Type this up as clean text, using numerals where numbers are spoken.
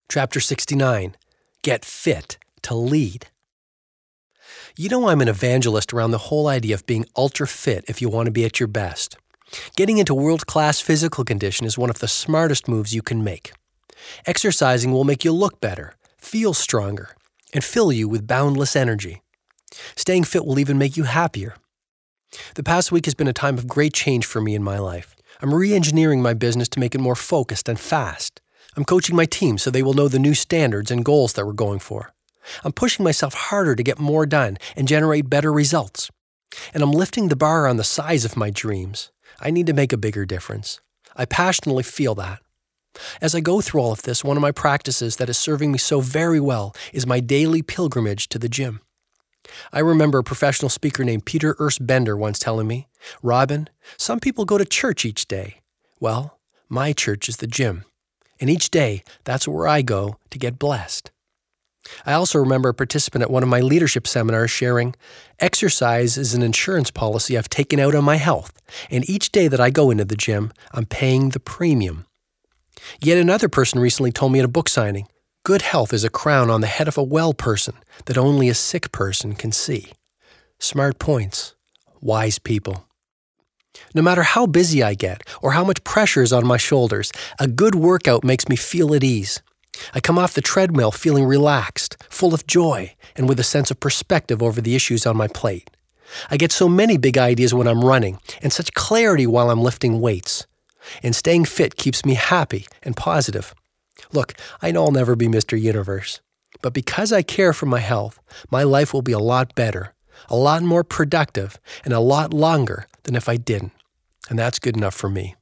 Chapter 69, Get Fit to Lead. You know I'm an evangelist around the whole idea of being ultra fit if you want to be at your best. Getting into world-class physical condition is one of the smartest moves you can make. Exercising will make you look better, feel stronger, and fill you with boundless energy. Staying fit will even make you happier. The past week has been a time of great change for me in my life. I'm re-engineering my business to make it more focused and fast. I'm coaching my team so they will know the new standards and goals that we're going for. I'm pushing myself harder to get more done and generate better results. And I'm lifting the bar on the size of my dreams. I need to make a bigger difference. I passionately feel that. As I go through all of this, one of my practices that is serving me so very well is my daily pilgrimage to the gym. I remember a professional speaker named Peter Ernst Bender once telling me, "Robin, some people go to church each day. Well, my church is the gym. And each day, that's where I go to get blessed." I also remember a participant at one of my leadership seminars sharing, "Exercise is an insurance policy I've taken out on my health, and each day that I go into the gym, I'm paying the premium." Yet another person recently told me at a book signing, "Good health is a crown on the head of a well person that only a sick person can see." Smart points. Wise people. No matter how busy I get or how much pressure is on my shoulders, a good workout makes me feel at ease. I come off the treadmill feeling relaxed, full of joy, and with a sense of perspective over the issues on my plate. I get so many big ideas when I'm running, and such clarity while I'm lifting weights. And staying fit keeps me happy and positive. Look, I know I'll never be Mr. Universe, but because I care for my health, my life will be a lot better, a lot more productive, and a lot longer than if I didn't. And that's good enough for me.